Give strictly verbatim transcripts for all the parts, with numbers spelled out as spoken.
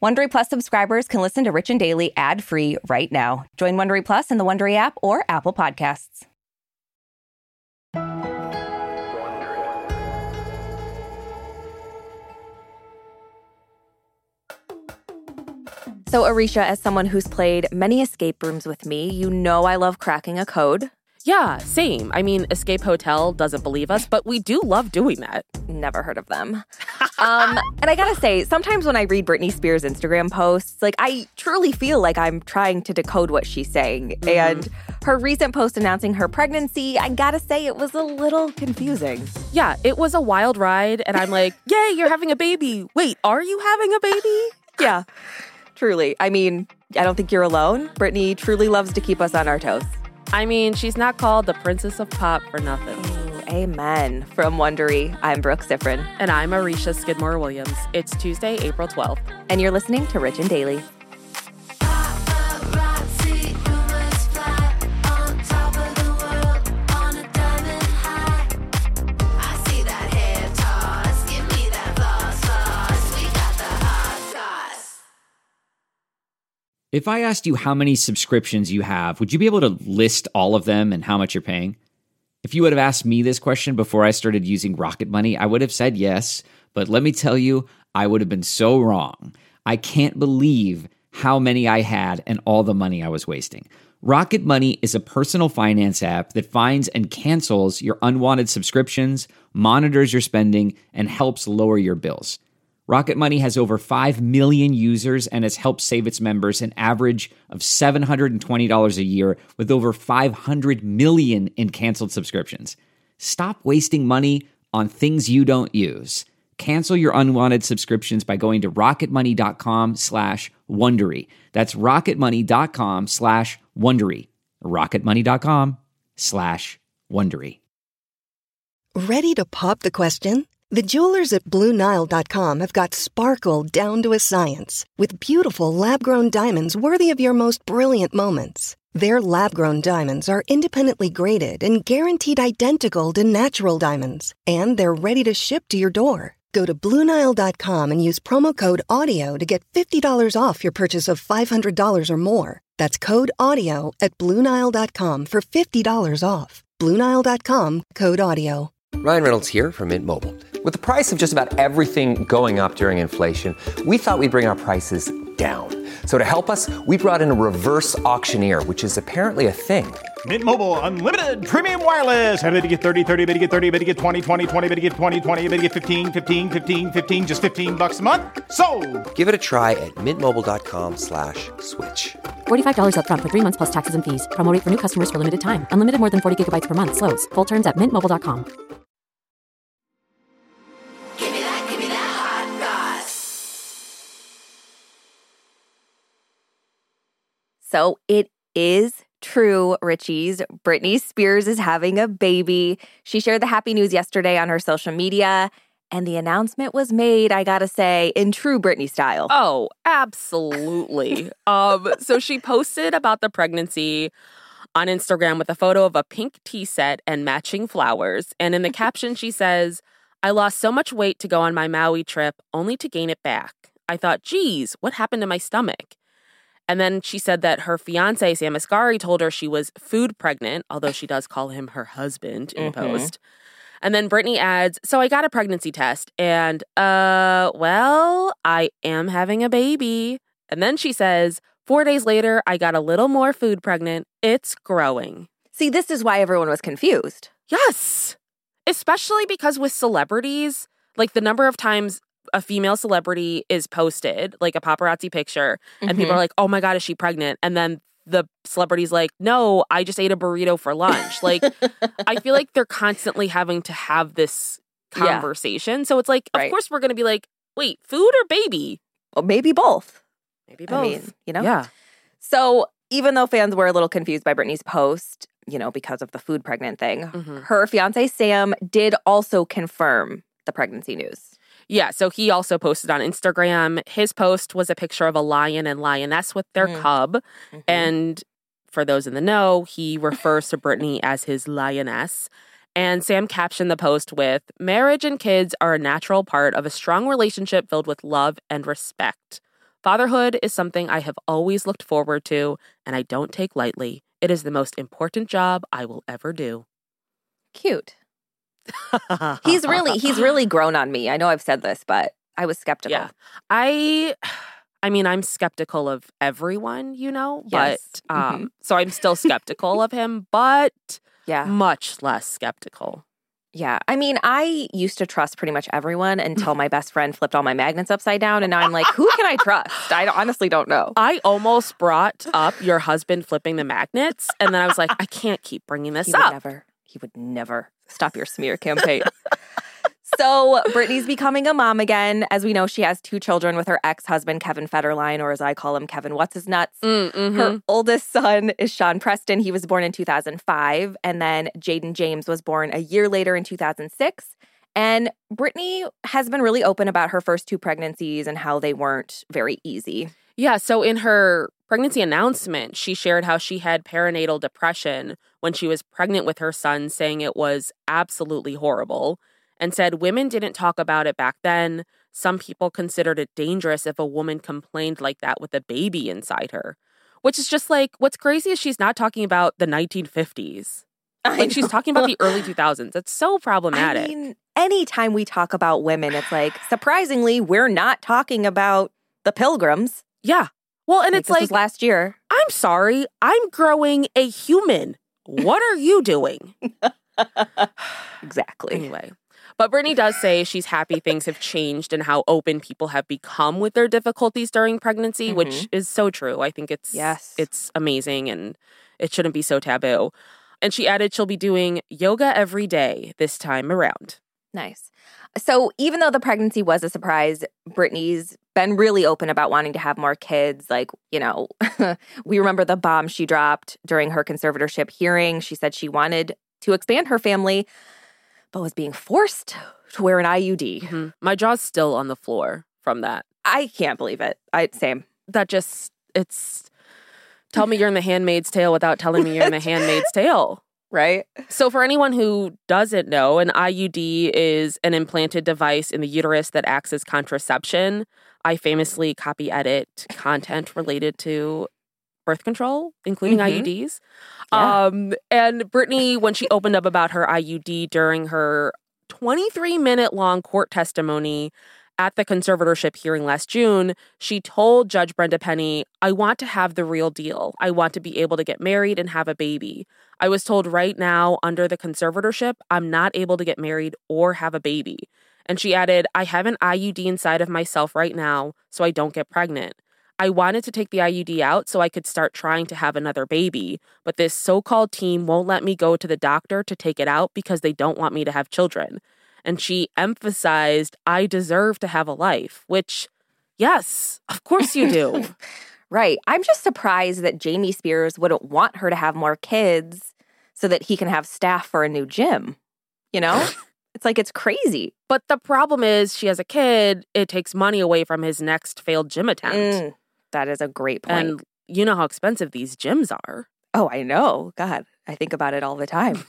Wondery Plus subscribers can listen to Rich and Daily ad-free right now. Join Wondery Plus in the Wondery app or Apple Podcasts. So, Arisha, as someone who's played many escape rooms with me, you know I love cracking a code. Yeah, same. I mean, Escape Hotel doesn't believe us, but we do love doing that. Never heard of them. um, and I gotta say, sometimes when I read Britney Spears' Instagram posts, like, I truly feel like I'm trying to decode what she's saying. Mm-hmm. And her recent post announcing her pregnancy, I gotta say, it was a little confusing. Yeah, it was a wild ride, and I'm like, yay, you're having a baby. Wait, are you having a baby? Yeah, truly. I mean, I don't think you're alone. Britney truly loves to keep us on our toes. I mean, she's not called the Princess of Pop for nothing. Ooh, amen. From Wondery, I'm Brooke Siffrin. And I'm Arisha Skidmore-Williams. It's Tuesday, April twelfth. And you're listening to Rich and Daily. If I asked you how many subscriptions you have, would you be able to list all of them and how much you're paying? If you would have asked me this question before I started using Rocket Money, I would have said yes, but let me tell you, I would have been so wrong. I can't believe how many I had and all the money I was wasting. Rocket Money is a personal finance app that finds and cancels your unwanted subscriptions, monitors your spending, and helps lower your bills. Rocket Money has over five million users and has helped save its members an average of seven hundred twenty dollars a year with over five hundred million in canceled subscriptions. Stop wasting money on things you don't use. Cancel your unwanted subscriptions by going to rocketmoney.com slash Wondery. That's rocketmoney.com slash Wondery. rocketmoney.com slash Wondery. Ready to pop the question? The jewelers at Blue Nile dot com have got sparkle down to a science with beautiful lab-grown diamonds worthy of your most brilliant moments. Their lab-grown diamonds are independently graded and guaranteed identical to natural diamonds, and they're ready to ship to your door. Go to Blue Nile dot com and use promo code AUDIO to get fifty dollars off your purchase of five hundred dollars or more. That's code AUDIO at Blue Nile dot com for fifty dollars off. Blue Nile dot com, code AUDIO. Ryan Reynolds here from Mint Mobile. With the price of just about everything going up during inflation, we thought we'd bring our prices down. So to help us, we brought in a reverse auctioneer, which is apparently a thing. Mint Mobile Unlimited Premium Wireless. How to get thirty, thirty, how to get thirty, how to get twenty, twenty, twenty, how to get twenty, twenty, how to get fifteen, fifteen, fifteen, fifteen, just fifteen bucks a month? Sold! Give it a try at mintmobile.com slash switch. forty-five dollars up front for three months plus taxes and fees. Promo rate for new customers for limited time. Unlimited more than forty gigabytes per month. Slows full terms at mint mobile dot com. So it is true, Richies. Britney Spears is having a baby. She shared the happy news yesterday on her social media, and the announcement was made, I gotta say, in true Britney style. Oh, absolutely. um, so she posted about the pregnancy on Instagram with a photo of a pink tea set and matching flowers. And in the caption, she says, "I lost so much weight to go on my Maui trip, only to gain it back. I thought, geez, what happened to my stomach?" And then she said that her fiancé, Sam Asghari, told her she was food pregnant, although she does call him her husband in mm-hmm. the post. And then Britney adds, "So I got a pregnancy test and, uh, well, I am having a baby." And then she says, "Four days later, I got a little more food pregnant. It's growing." See, this is why everyone was confused. Yes. Especially because with celebrities, like the number of times a female celebrity is posted, like a paparazzi picture, and mm-hmm. people are like, "Oh my God, is she pregnant?" And then the celebrity's like, "No, I just ate a burrito for lunch." Like, I feel like they're constantly having to have this conversation. Yeah. So it's like, of right. course we're going to be like, wait, food or baby? Well, maybe both. Maybe both. I mean, you know? Yeah. So even though fans were a little confused by Britney's post, you know, because of the food pregnant thing, mm-hmm. her fiancé Sam did also confirm the pregnancy news. Yeah, so he also posted on Instagram. His post was a picture of a lion and lioness with their mm-hmm. cub. Mm-hmm. And for those in the know, he refers to Britney as his lioness. And Sam captioned the post with, "Marriage and kids are a natural part of a strong relationship filled with love and respect. Fatherhood is something I have always looked forward to, and I don't take lightly. It is the most important job I will ever do. Cute. he's really he's really grown on me. I know I've said this, but I was skeptical. Yeah. I I mean, I'm skeptical of everyone, you know, Yes. but um Mhm. so I'm still skeptical of him, but Yeah. much less skeptical. Yeah. I mean, I used to trust pretty much everyone until my best friend flipped all my magnets upside down. And now I'm like, who can I trust? I honestly don't know. I almost brought up your husband flipping the magnets, and then I was like, I can't keep bringing this He up. would never, he would never stop your smear campaign. So Brittany's becoming a mom again. As we know, she has two children with her ex-husband, Kevin Federline, or as I call him, Kevin What's-His-Nuts. Mm, mhm. Her oldest son is Sean Preston. He was born in two thousand five. And then Jaden James was born a year later in two thousand six. And Brittany has been really open about her first two pregnancies and how they weren't very easy. Yeah, so in her pregnancy announcement, she shared how she had perinatal depression when she was pregnant with her son, saying it was absolutely horrible, and said women didn't talk about it back then. Some people considered it dangerous if a woman complained like that with a baby inside her, which is just like, what's crazy is she's not talking about the nineteen fifties. I Like, she's know. talking about the early two thousands. It's so problematic. I mean, anytime we talk about women, it's like, surprisingly, we're not talking about the Pilgrims. Yeah. Well, and Like, it's this like, was last year. I'm sorry, I'm growing a human. What are you doing? Exactly. Anyway. But Brittany does say she's happy things have changed and how open people have become with their difficulties during pregnancy, Mhm. which is so true. I think it's Yes. it's amazing and it shouldn't be so taboo. And she added she'll be doing yoga every day this time around. Nice. So even though the pregnancy was a surprise, Brittany's been really open about wanting to have more kids. Like, you know, we remember the bomb she dropped during her conservatorship hearing. She said she wanted to expand her family, but was being forced to wear an I U D. Mhm. My jaw's still on the floor from that. I can't believe it. I same. That just, it's, tell me you're in The Handmaid's Tale without telling me you're in The Handmaid's Tale. Right? So for anyone who doesn't know, an I U D is an implanted device in the uterus that acts as contraception. I famously copy edit content related to birth control, including Mhm. I U Ds. Yeah. Um, and Brittany, when she opened up about her I U D during her twenty-three minute long court testimony at the conservatorship hearing last June, she told Judge Brenda Penny, I want to have the real deal. I want to be able to get married and have a baby. I was told right now under the conservatorship, I'm not able to get married or have a baby. And she added, I have an I U D inside of myself right now, so I don't get pregnant. I wanted to take the I U D out so I could start trying to have another baby, but this so-called team won't let me go to the doctor to take it out because they don't want me to have children. And she emphasized, I deserve to have a life, which, yes, of course you do. Right. I'm just surprised that Jamie Spears wouldn't want her to have more kids so that he can have staff for a new gym. You know? It's like, it's crazy. But the problem is she has a kid, it takes money away from his next failed gym attempt. Mm, that is a great point. And you know how expensive these gyms are. Oh, I know. God, I think about it all the time.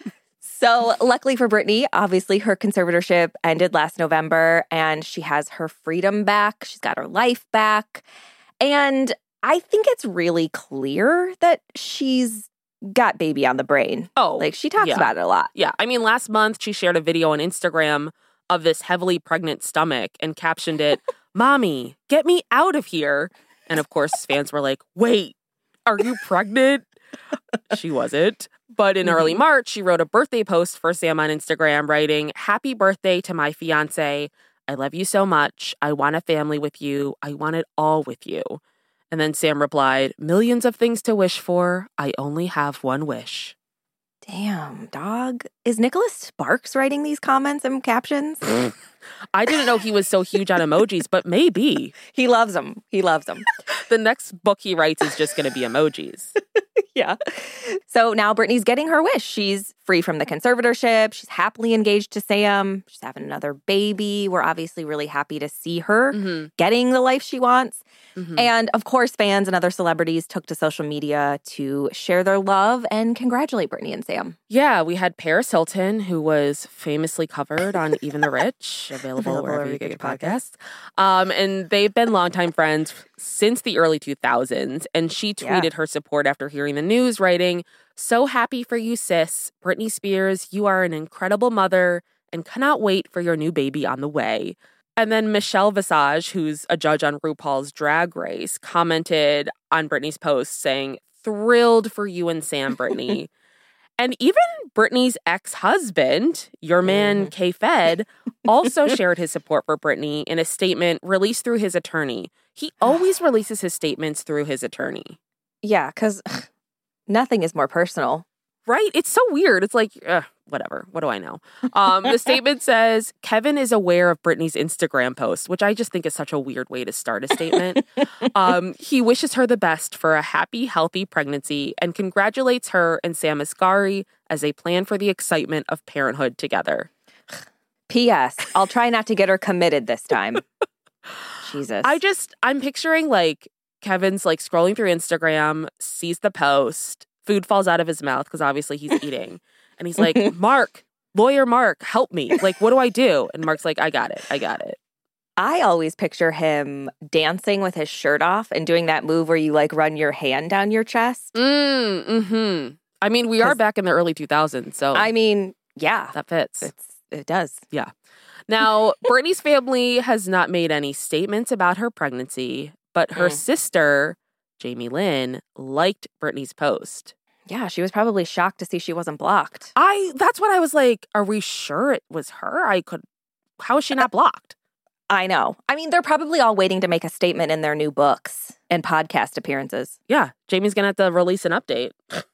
So luckily for Brittany, obviously her conservatorship ended last November and she has her freedom back. She's got her life back. And I think it's really clear that she's got baby on the brain. Oh, Like she talks yeah. about it a lot. Yeah. I mean, last month she shared a video on Instagram of this heavily pregnant stomach and captioned it, Mommy, get me out of here. And of course, fans were like, wait, are you pregnant? She wasn't. But in early March, she wrote a birthday post for Sam on Instagram writing, Happy birthday to my fiance. I love you so much. I want a family with you. I want it all with you. And then Sam replied, millions of things to wish for. I only have one wish. Damn, dog. Is Nicholas Sparks writing these comments and captions? I didn't know he was so huge on emojis, but maybe. He loves them. He loves them. The next book he writes is just going to be emojis. Yeah. So now Brittany's getting her wish. She's free from the conservatorship. She's happily engaged to Sam. She's having another baby. We're obviously really happy to see her Mm-hmm. getting the life she wants. Mm-hmm. And of course, fans and other celebrities took to social media to share their love and congratulate Brittany and Sam. Yeah, we had Paris Hilton, who was famously covered on Even the Rich, available, Available wherever you get your podcasts. Um, and they've been longtime friends since the early two thousands. And she tweeted Yeah. her support after hearing the news, writing, "So happy for you, sis. Britney Spears, you are an incredible mother and cannot wait for your new baby on the way." And then Michelle Visage, who's a judge on RuPaul's Drag Race, commented on Britney's post saying, "Thrilled for you and Sam, Britney." And even Britney's ex-husband, your man K-Fed, also shared his support for Britney in a statement released through his attorney. He always releases his statements through his attorney. Yeah, because nothing is more personal. Right? It's so weird. It's like, uh, whatever. What do I know? Um, the statement says, Kevin is aware of Britney's Instagram post, which I just think is such a weird way to start a statement. um, he wishes her the best for a happy, healthy pregnancy and congratulates her and Sam Asghari as they plan for the excitement of parenthood together. P S. I'll try not to get her committed this time. Jesus. I just, I'm picturing like Kevin's like scrolling through Instagram, sees the post, food falls out of his mouth because obviously he's eating. And he's like, Mark, lawyer Mark, help me. Like, what do I do? And Mark's like, I got it. I got it. I always picture him dancing with his shirt off and doing that move where you like run your hand down your chest. Mm, mm-hmm. I mean, we are back in the early two thousands, so I mean, yeah. that fits. It's, it does. Yeah. Now, Britney's family has not made any statements about her pregnancy, but her Mm. sister, Jamie Lynn, liked Britney's post. Yeah, she was probably shocked to see she wasn't blocked. I, that's what I was like, are we sure it was her? I could, how is she not blocked? I know. I mean, they're probably all waiting to make a statement in their new books and podcast appearances. Yeah, Jamie's going to have to release an update.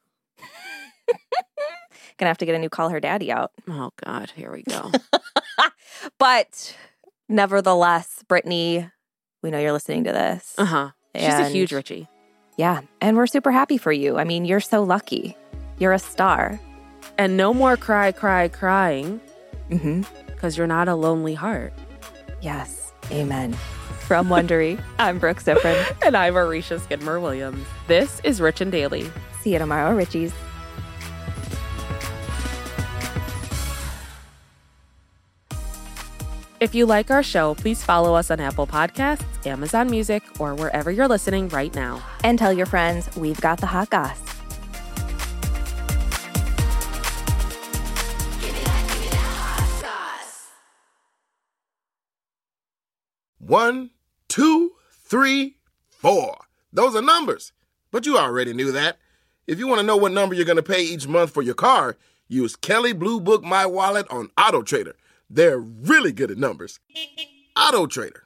Gonna have to get a new Call Her Daddy out. Oh, God, here we go. But nevertheless, Britney, we know you're listening to this. Uh-huh. She's a And- huge Richie. Yeah, and we're super happy for you. I mean, you're so lucky. You're a star. And no more cry, cry, crying, Mm-hmm. because you're not a lonely heart. Yes. Amen. From Wondery, I'm Brooke Ziffrin. And I'm Arisha Skidmore-Williams. This is Rich and Daily. See you tomorrow, Richies. If you like our show, please follow us on Apple Podcasts, Amazon Music, or wherever you're listening right now. And tell your friends we've got the hot goss. One, two, three, four. Those are numbers. But you already knew that. If you want to know what number you're going to pay each month for your car, use Kelley Blue Book My Wallet on AutoTrader. They're really good at numbers. AutoTrader.